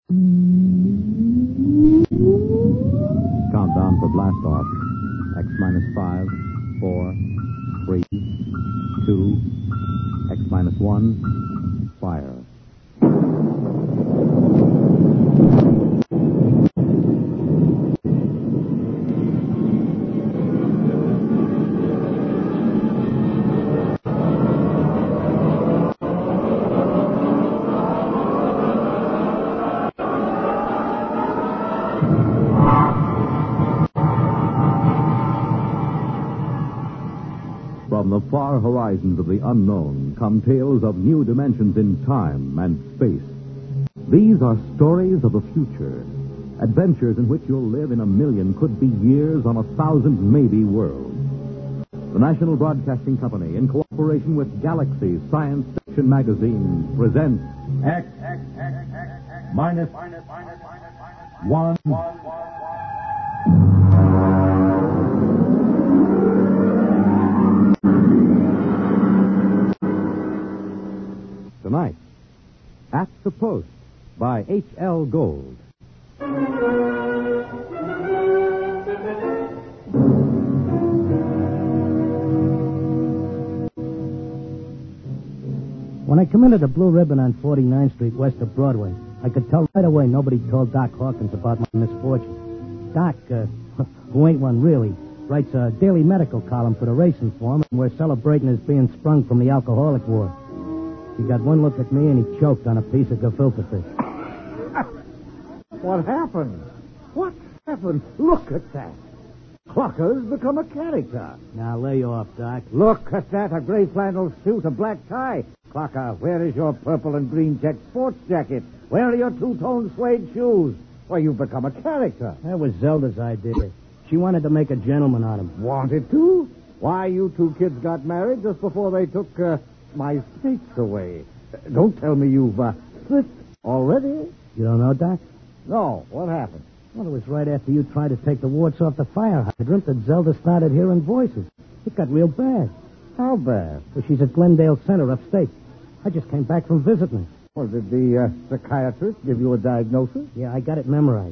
Countdown for blast off. X minus 5, 4, 3, 2, X minus 1, fire. From the far horizons of the unknown come tales of new dimensions in time and space. These are stories of the future, adventures in which you'll live in a million, could be years, on 1,000 maybe worlds. The National Broadcasting Company, in cooperation with Galaxy Science Fiction Magazine, presents X minus 1. Tonight, At the Post by H.L. Gold. When I come into the Blue Ribbon on 49th Street west of Broadway, I could tell right away nobody told Doc Hawkins about my misfortune. Doc, who ain't one really, writes a daily medical column for the Racing Form, and we're celebrating his being sprung from the alcoholic ward. He got one look at me and he choked on a piece of gefilte fish. What happened? What happened? Look at that. Clucker's become a character. Now lay off, Doc. Look at that, a gray flannel suit, a black tie. Clucker, where is your purple and green check sports jacket? Where are your two-tone suede shoes? Why, you've become a character. That was Zelda's idea. She wanted to make a gentleman out of him. Wanted to? Why, you two kids got married just before they took my skates away. Don't tell me you've slipped already. You don't know, Doc? No, what happened? Well, it was right after you tried to take the warts off the fire hydrant that Zelda started hearing voices. It got real bad. How bad? Well, she's at Glendale Center upstate. I just came back from visiting her. Well, did the psychiatrist give you a diagnosis? Yeah, I got it memorized.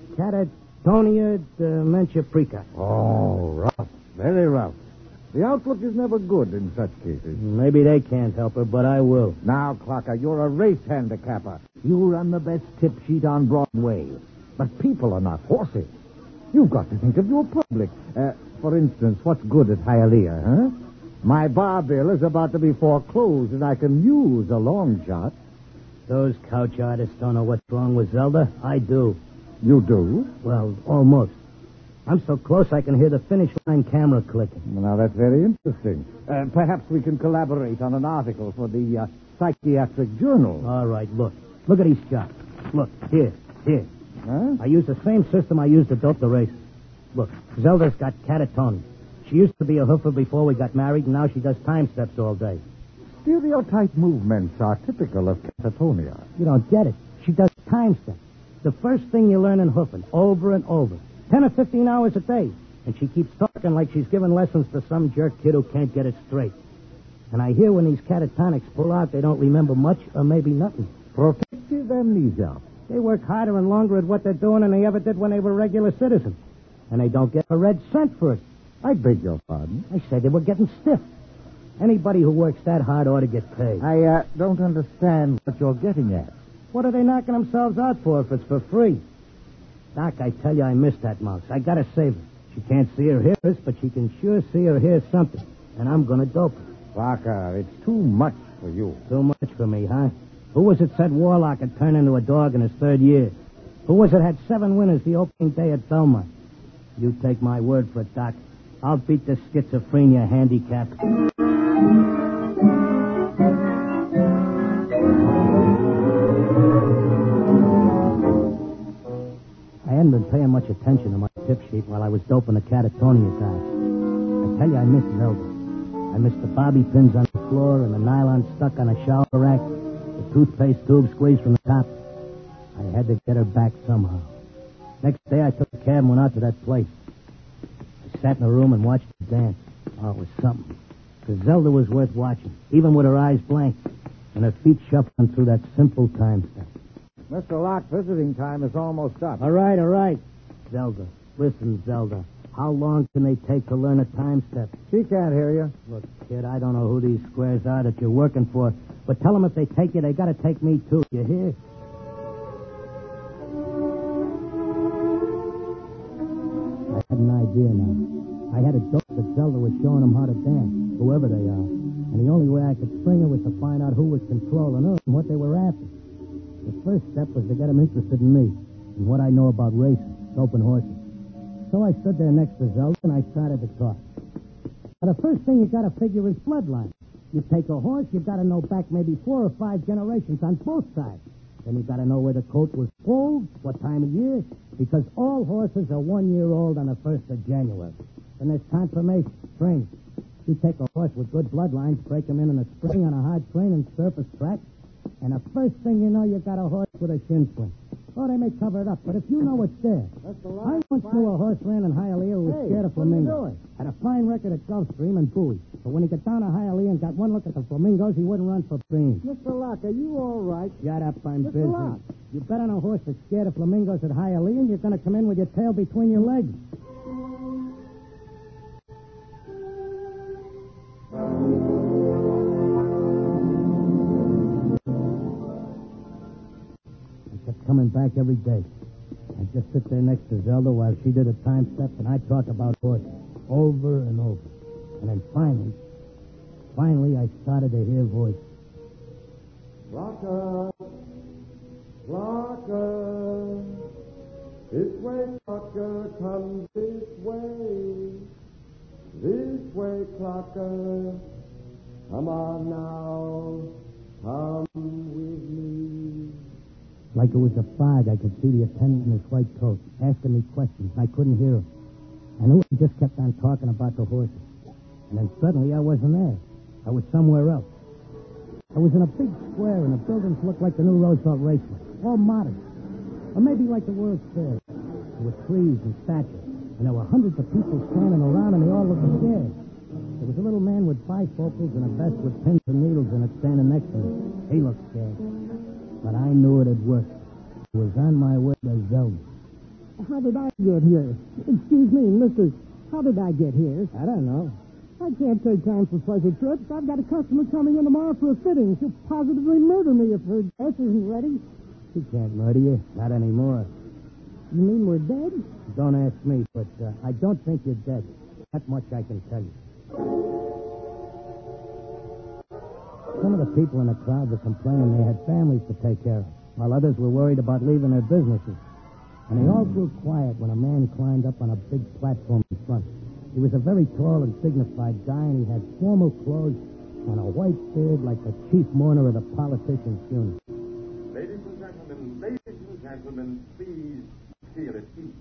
Catatonia dementia precox. Oh, rough. Very rough. The outlook is never good in such cases. Maybe they can't help her, but I will. Now, Clocker, you're a race handicapper. You run the best tip sheet on Broadway. But people are not horses. You've got to think of your public. For instance, what's good at Hialeah, huh? My bar bill is about to be foreclosed, and I can use a long shot. Those couch artists don't know what's wrong with Zelda. I do. You do? Well, almost. I'm so close I can hear the finish line camera clicking. Well, now, that's very interesting. Perhaps we can collaborate on an article for the Psychiatric Journal. All right, look. Look at these shots. Look, here. Huh? I use the same system I used to dope the races. Look, Zelda's got catatonia. She used to be a hoofer before we got married, and now she does time steps all day. Stereotype movements are typical of catatonia. You don't get it. She does time steps. The first thing you learn in hoofing, over and over. 10 or 15 hours a day. And she keeps talking like she's giving lessons to some jerk kid who can't get it straight. And I hear when these catatonics pull out, they don't remember much or maybe nothing. Protective amnesia. They work harder and longer at what they're doing than they ever did when they were regular citizens. And they don't get a red cent for it. I beg your pardon? I said they were getting stiff. Anybody who works that hard ought to get paid. I don't understand what you're getting at. What are they knocking themselves out for if it's for free? Doc, I tell you, I miss that mouse. I gotta save her. She can't see or hear us, but she can sure see or hear something. And I'm gonna dope her. Parker, it's too much for you. Too much for me, huh? Who was it said Warlock had turned into a dog in his third year? Who was it had 7 winners the opening day at Belmont? You take my word for it, Doc. I'll beat the schizophrenia handicap. I hadn't been paying much attention to my tip sheet while I was doping the catatonia guys. I tell you, I miss Zelda. I miss the bobby pins on the floor and the nylon stuck on a shower rack, the toothpaste tube squeezed from the top. I had to get her back somehow. Next day, I took a cab and went out to that place. I sat in a room and watched her dance. Oh, it was something. Because Zelda was worth watching, even with her eyes blank and her feet shuffling through that simple time step. Mr. Locke, visiting time is almost up. All right, all right. Zelda, listen, Zelda. How long can they take to learn a time step? She can't hear you. Look, kid, I don't know who these squares are that you're working for, but tell them if they take you, they got to take me, too. You hear? I had an idea now. I had a dope that Zelda was showing them how to dance, whoever they are. And the only way I could spring her was to find out who was controlling her and what they were after. The first step was to get them interested in me and what I know about racing, doping horses. So I stood there next to Zelda, and I started to talk. Now, the first thing you got to figure is bloodline. You take a horse, you got to know back maybe 4 or 5 generations on both sides. Then you got to know where the colt was pulled, what time of year, because all horses are 1 year old on the 1st of January. Then there's confirmation, training. You take a horse with good bloodlines, break him in a spring on a hard training surface track, and the first thing you know, you got a horse with a shin splint. Oh, they may cover it up, but if you know it's there. I once knew a horse ran in Hialeah who was scared of flamingos. Had a fine record at Gulfstream and Bowie. But when he got down to Hialeah and got one look at the flamingos, he wouldn't run for beans. Mr. Locke, are you all right? Shut up, I'm Mr. busy. Locke. You bet on a horse that's scared of flamingos at Hialeah, and you're going to come in with your tail between your legs. Coming back every day. I'd just sit there next to Zelda while she did a time step, and I'd talk about horses over and over. And then finally, I started to hear voices. Clocker, Clocker, this way, Clocker, come this way, Clocker, come on now, come with me. Like it was a fog, I could see the attendant in his white coat, asking me questions. I couldn't hear him. I knew he just kept on talking about the horses. And then suddenly I wasn't there. I was somewhere else. I was in a big square, and the buildings looked like the new Roosevelt Raceway, all modern. Or maybe like the World's Fair. There were trees and statues, and there were hundreds of people standing around, and they all looked scared. There was a little man with bifocals and a vest with pins and needles in it standing next to me. He looked scared. But I knew it had worked. I was on my way to Zelda. How did I get here? Excuse me, mister. How did I get here? I don't know. I can't take time for pleasure trips. I've got a customer coming in tomorrow for a fitting. She'll positively murder me if her dress isn't ready. She can't murder you. Not anymore. You mean we're dead? Don't ask me, but I don't think you're dead. That much I can tell you. Some of the people in the crowd were complaining they had families to take care of, while others were worried about leaving their businesses. And they all grew quiet when a man climbed up on a big platform in front. He was a very tall and dignified guy, and he had formal clothes and a white beard like the chief mourner of the politician's funeral. Ladies and gentlemen, please feel at ease.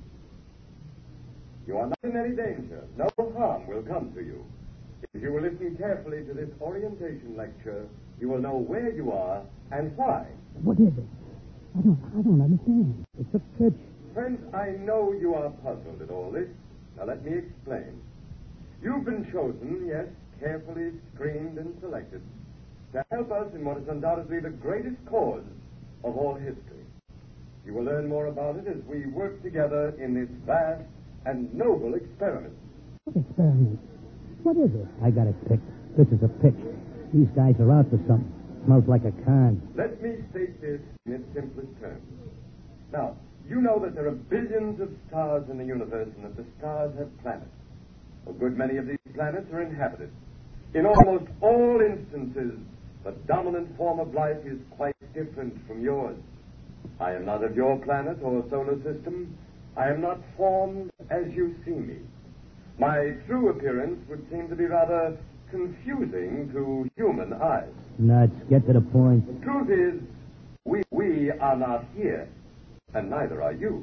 You are not in any danger. No harm will come to you. If you will listen carefully to this orientation lecture, you will know where you are and why. What is it? I don't understand. It's a pitch. Friends, I know you are puzzled at all this. Now let me explain. You've been chosen, yes, carefully screened and selected, to help us in what is undoubtedly the greatest cause of all history. You will learn more about it as we work together in this vast and noble experiment. What experiment? What is it? I got it picked. This is a pitch. These guys are out for something. Smells like a con. Let me state this in its simplest terms. Now, you know that there are billions of stars in the universe and that the stars have planets. A good many of these planets are inhabited. In almost all instances, the dominant form of life is quite different from yours. I am not of your planet or solar system. I am not formed as you see me. My true appearance would seem to be rather confusing to human eyes. Nuts. Get to the point. The truth is, we are not here, and neither are you.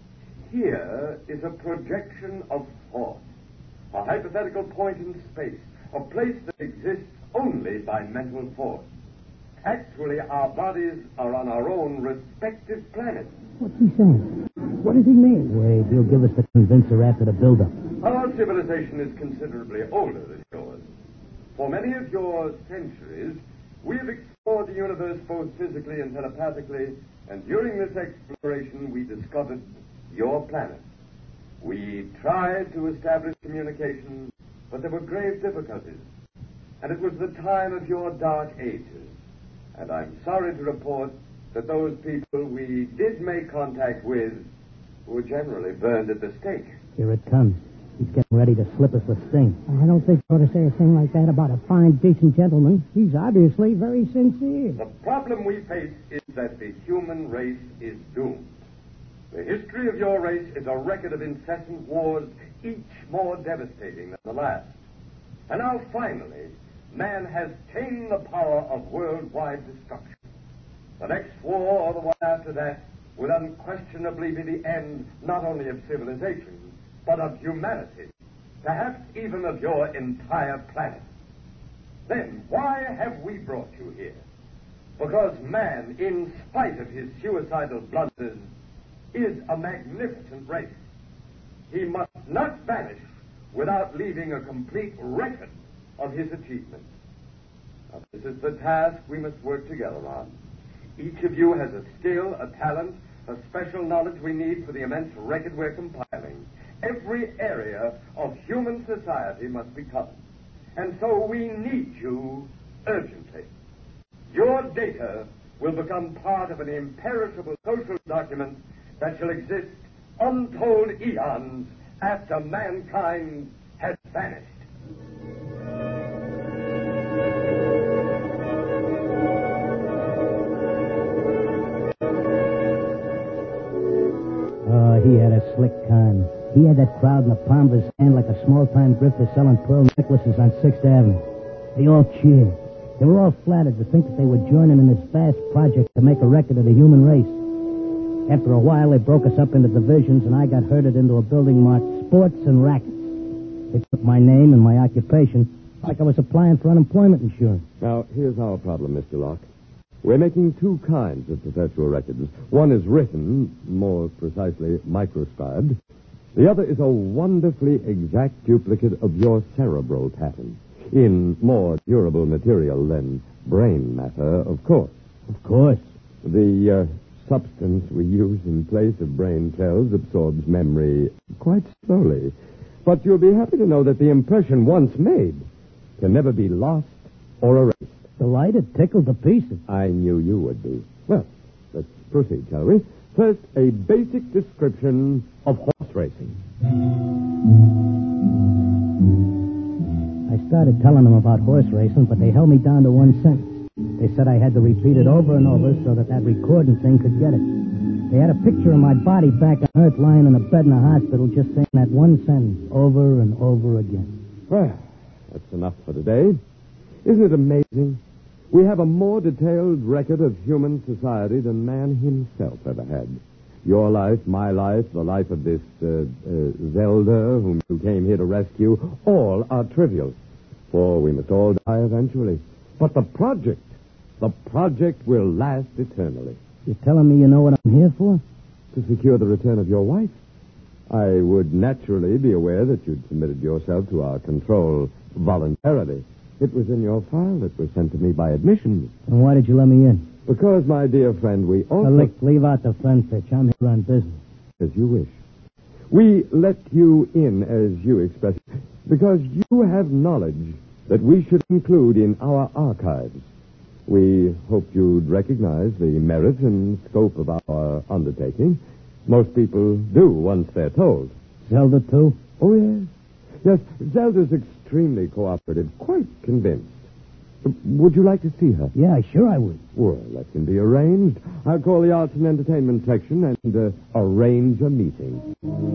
Here is a projection of force, a hypothetical point in space, a place that exists only by mental force. Actually, our bodies are on our own respective planets. What's he saying? What does he mean? Wait, he'll give us the convincer after the build-up. Our civilization is considerably older than yours. For many of your centuries, we have explored the universe both physically and telepathically And during this exploration, we discovered your planet. We tried to establish communication, but there were grave difficulties. And it was the time of your dark ages. And I'm sorry to report that those people we did make contact with were generally burned at the stake. Here it comes. He's getting ready to slip us a sting. I don't think you ought to say a thing like that about a fine, decent gentleman. He's obviously very sincere. The problem we face is that the human race is doomed. The history of your race is a record of incessant wars, each more devastating than the last. And now, finally, man has tamed the power of worldwide destruction. The next war, or the one after that, will unquestionably be the end not only of civilization, but of humanity, perhaps even of your entire planet. Then why have we brought you here? Because man, in spite of his suicidal blunders, is a magnificent race. He must not vanish without leaving a complete record of his achievements. Now, this is the task we must work together on. Each of you has a skill, a talent, a special knowledge we need for the immense record we're compiling. Every area of human society must be covered. And so we need you urgently. Your data will become part of an imperishable social document that shall exist untold eons after mankind has vanished. Oh, he had a slick con. He had that crowd in the palm of his hand like a small-time grifter selling pearl necklaces on 6th Avenue. They all cheered. They were all flattered to think that they would join him in this vast project to make a record of the human race. After a while, they broke us up into divisions, and I got herded into a building marked Sports and Rackets. They took my name and my occupation like I was applying for unemployment insurance. Now, here's our problem, Mr. Locke. We're making two kinds of perpetual records. One is written, more precisely, microscribed. The other is a wonderfully exact duplicate of your cerebral pattern, in more durable material than brain matter, of course. Of course. The substance we use in place of brain cells absorbs memory quite slowly. But you'll be happy to know that the impression once made can never be lost or erased. Delighted, tickled to pieces. I knew you would be. Well, let's proceed, shall we? First, a basic description of horse racing. I started telling them about horse racing, but they held me down to one sentence. They said I had to repeat it over and over so that recording thing could get it. They had a picture of my body back on Earth lying in a bed in a hospital just saying that one sentence over and over again. Well, that's enough for today. Isn't it amazing? We have a more detailed record of human society than man himself ever had. Your life, my life, the life of this Zelda, whom you came here to rescue, all are trivial, for we must all die eventually. But the project will last eternally. You're telling me you know what I'm here for? To secure the return of your wife. I would naturally be aware that you'd submitted yourself to our control voluntarily. It was in your file that was sent to me by admission. And why did you let me in? Because, my dear friend, we also... Leave out the friend pitch. I'm here on business. As you wish. We let you in, as you express it, because you have knowledge that we should include in our archives. We hoped you'd recognize the merit and scope of our undertaking. Most people do once they're told. Zelda, too? Oh, yes. Yes, Zelda's extremely cooperative, quite convinced. Would you like to see her? Yeah, sure I would. Well, that can be arranged. I'll call the Arts and Entertainment section and arrange a meeting.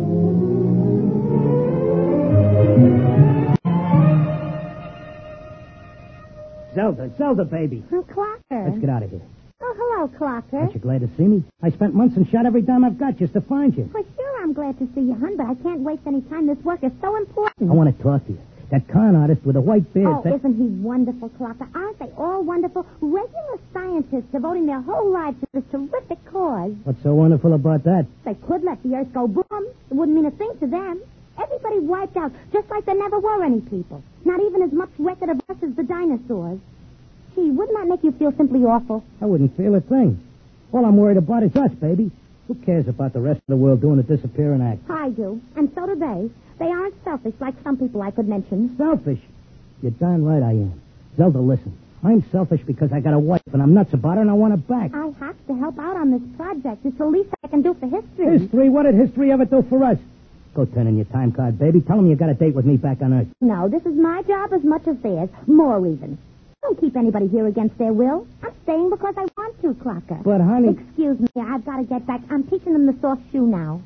Zelda, baby. Oh, Clocker. Let's get out of here. Oh, hello, Clocker. Aren't you glad to see me? I spent months and shot every dime I've got just to find you. Well, sure, I'm glad to see you, hon, but I can't waste any time. This work is so important. I want to talk to you. That con artist with a white beard. Oh, isn't he wonderful, Clocker? Aren't they all wonderful? Regular scientists devoting their whole lives to this terrific cause. What's so wonderful about that? They could let the Earth go boom. It wouldn't mean a thing to them. Everybody wiped out, just like there never were any people. Not even as much record of us as the dinosaurs. Gee, wouldn't that make you feel simply awful? I wouldn't feel a thing. All I'm worried about is us, baby. Who cares about the rest of the world doing a disappearing act? I do, and so do they. They aren't selfish like some people I could mention. Selfish? You're darn right I am. Zelda, listen. I'm selfish because I got a wife, and I'm nuts about her, and I want her back. I have to help out on this project. It's the least I can do for history. History? What did history ever do for us? Go turn in your time card, baby. Tell them you got a date with me back on Earth. No, this is my job as much as theirs. More even. Don't keep anybody here against their will. I'm staying because I want to, Crocker. But, honey... Excuse me, I've got to get back. I'm teaching them the soft shoe now.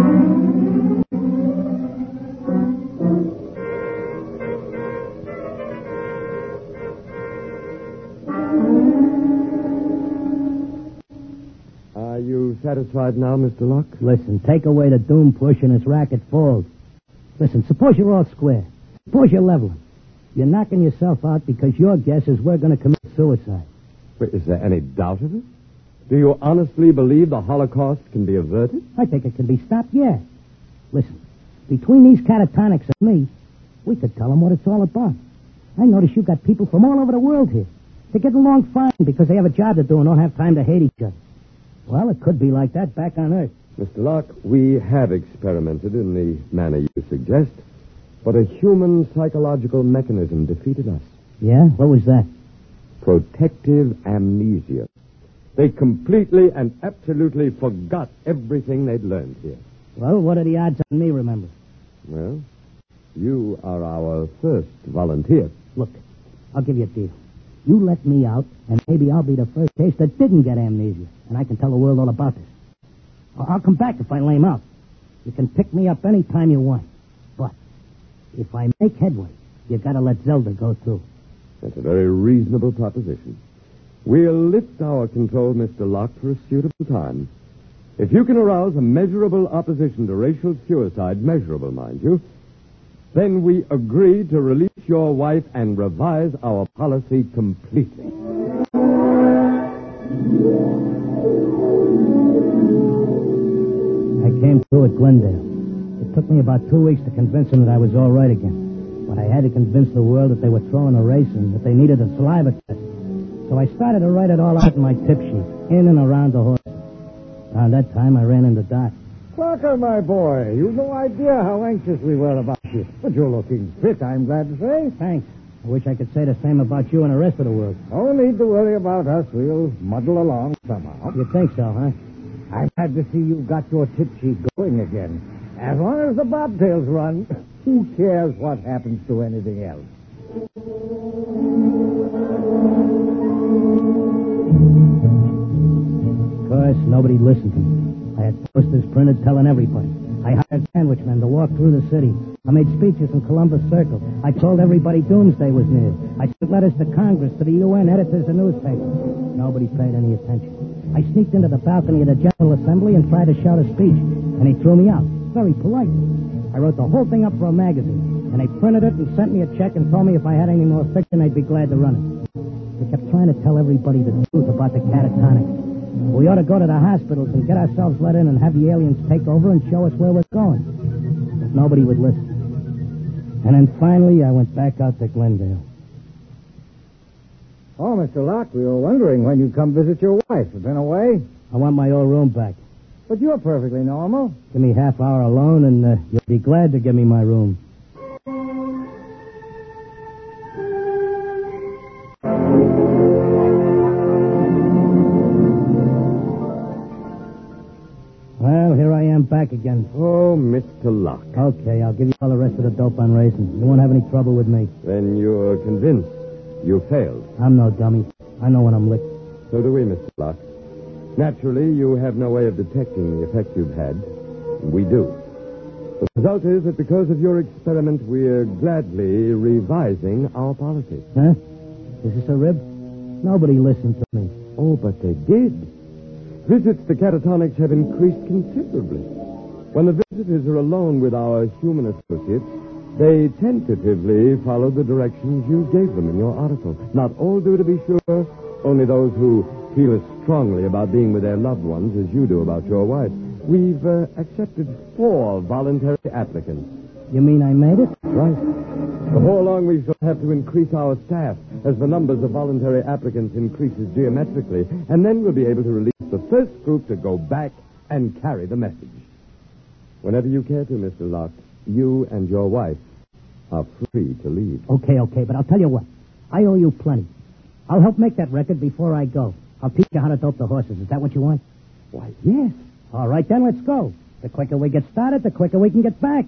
Are you satisfied now, Mr. Locke? Listen, take away the doom push and his racket falls. Listen, suppose you're all square. Suppose you're leveling. You're knocking yourself out because your guess is we're going to commit suicide. Wait, is there any doubt of it? Do you honestly believe the Holocaust can be averted? I think it can be stopped, yeah. Listen, between these catatonics and me, we could tell them what it's all about. I notice you got people from all over the world here. They get along fine because they have a job to do and don't have time to hate each other. Well, it could be like that back on Earth. Mr. Locke, we have experimented in the manner you suggest, but a human psychological mechanism defeated us. Yeah? What was that? Protective amnesia. They completely and absolutely forgot everything they'd learned here. Well, what are the odds on me remembering? Well, you are our first volunteer. Look, I'll give you a deal. You let me out, and maybe I'll be the first case that didn't get amnesia, and I can tell the world all about this. I'll come back if I lame out. You can pick me up any time you want. But if I make headway, you got to let Zelda go, too. That's a very reasonable proposition. We'll lift our control, Mr. Locke, for a suitable time. If you can arouse a measurable opposition to racial suicide, measurable, mind you, then we agree to release your wife and revise our policy completely. I came through at Glendale. It took me about 2 weeks to convince them that I was all right again. But I had to convince the world that they were throwing a race and that they needed a saliva test. So I started to write it all out in my tip sheet, in and around the horse. Around that time, I ran into Doc. Crocker, my boy, you've no idea how anxious we were about you. But you're looking fit, I'm glad to say. Thanks. I wish I could say the same about you and the rest of the world. No need to worry about us. We'll muddle along somehow. You think so, huh? I'm glad to see you've got your tip sheet going again. As long as the bobtails run, who cares what happens to anything else? Of course, nobody listened to me. I had posters printed telling everybody. I hired sandwich men to walk through the city. I made speeches in Columbus Circle. I told everybody doomsday was near. I sent letters to Congress, to the UN, editors of newspapers. Nobody paid any attention. I sneaked into the balcony of the General Assembly and tried to shout a speech, and he threw me out, very politely. I wrote the whole thing up for a magazine, and they printed it and sent me a check and told me if I had any more fiction, I'd be glad to run it. They kept trying to tell everybody the truth about the catatonics. We ought to go to the hospitals and get ourselves let in and have the aliens take over and show us where we're going. But nobody would listen. And then finally, I went back out to Glendale. Oh, Mr. Locke, we were wondering when you'd come visit your wife. You've been away? I want my old room back. But you're perfectly normal. Give me half hour alone, and you'll be glad to give me my room. Well, here I am back again. Oh, Mr. Locke. Okay, I'll give you all the rest of the dope on racing. You won't have any trouble with me. Then you're convinced you failed. I'm no dummy. I know when I'm licked. So do we, Mr. Locke. Naturally, you have no way of detecting the effect you've had. We do. The result is that because of your experiment, we're gladly revising our policy. Huh? Is this a rib? Nobody listened to me. Oh, but they did. Visits to catatonics have increased considerably. When the visitors are alone with our human associates, they tentatively follow the directions you gave them in your article. Not all do, to be sure. Only those who feel as strongly about being with their loved ones as you do about your wife. We've accepted 4 voluntary applicants. You mean I made it? Right. Before long, we shall have to increase our staff as the numbers of voluntary applicants increases geometrically, and then we'll be able to release the first group to go back and carry the message. Whenever you care to, Mr. Locke, you and your wife are free to leave. Okay, but I'll tell you what. I owe you plenty. I'll help make that record before I go. I'll teach you how to dope the horses. Is that what you want? Why, yes. All right, then, let's go. The quicker we get started, the quicker we can get back.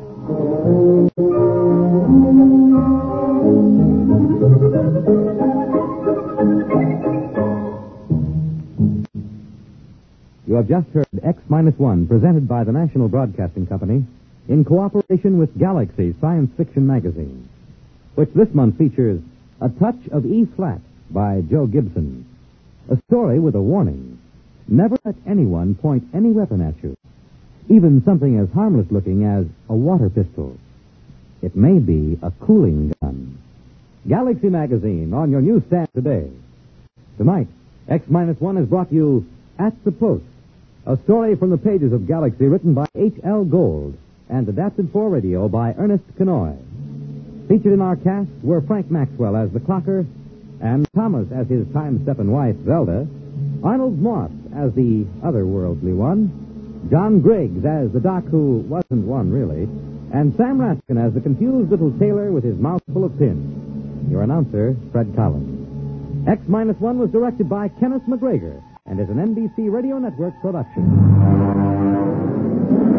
You have just heard X-1, presented by the National Broadcasting Company in cooperation with Galaxy Science Fiction Magazine, which this month features A Touch of E-Flat by Joe Gibson, a story with a warning. Never let anyone point any weapon at you, even something as harmless-looking as a water pistol. It may be a cooling gun. Galaxy Magazine on your newsstand today. Tonight, X-1 has brought you At the Post, a story from the pages of Galaxy written by H.L. Gold and adapted for radio by Ernest Kenoy. Featured in our cast were Frank Maxwell as the clocker and Thomas as his time-stepping wife, Zelda, Arnold Moss as the otherworldly one, John Griggs as the doc who wasn't one, really, and Sam Raskin as the confused little tailor with his mouth full of pins. Your announcer, Fred Collins. X-1 was directed by Kenneth McGregor and is an NBC Radio Network production.